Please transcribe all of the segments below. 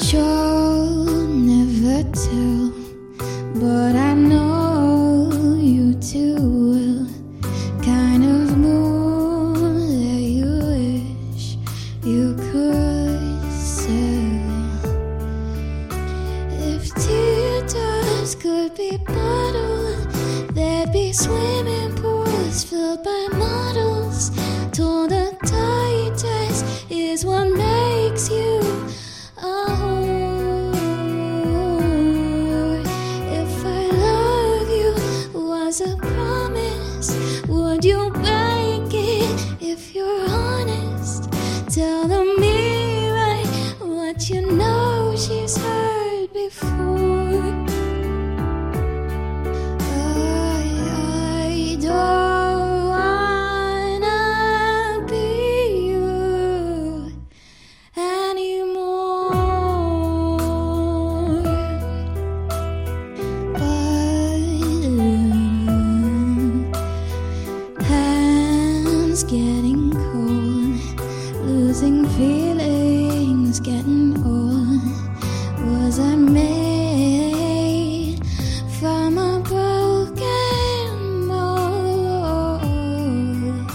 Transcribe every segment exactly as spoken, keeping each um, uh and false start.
You'll never tell, but I know you too well. Kind of moon that you wish you could sail. If teardrops could be bottled, there'd be swimming pools filled by models. Told the tight dress is what makes you a whore. If I love you was a promise, would you break it if you're honest? Tell the mirror what you know she's heard before. I, I don't wanna be you anymore, but hands getting cold, losing feelings, getting old. Was I made from a broken mold?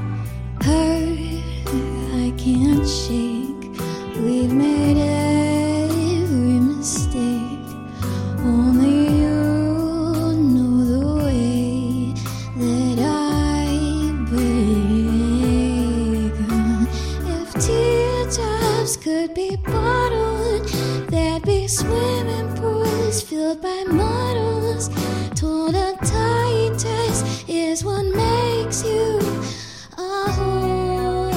Hurt I can't shake, we've made every mistake. Only you know the way that I break. If teardrops could be bottled, there'd be swimming pools filled by models. Told a tight dress is what makes you a whore.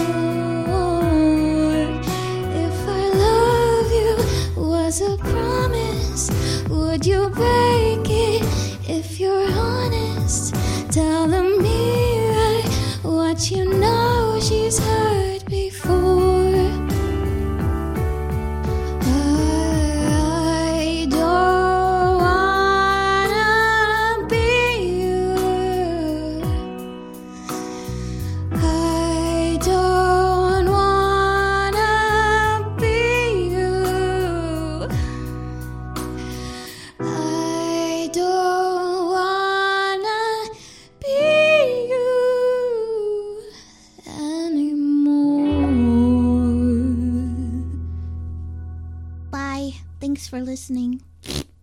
If I love you was a promise, would you break it if you're honest? Tell the mirror what you know she's heard before. I don't wanna be you. I don't wanna be you. I don't wanna be you anymore. Bye. Thanks for listening.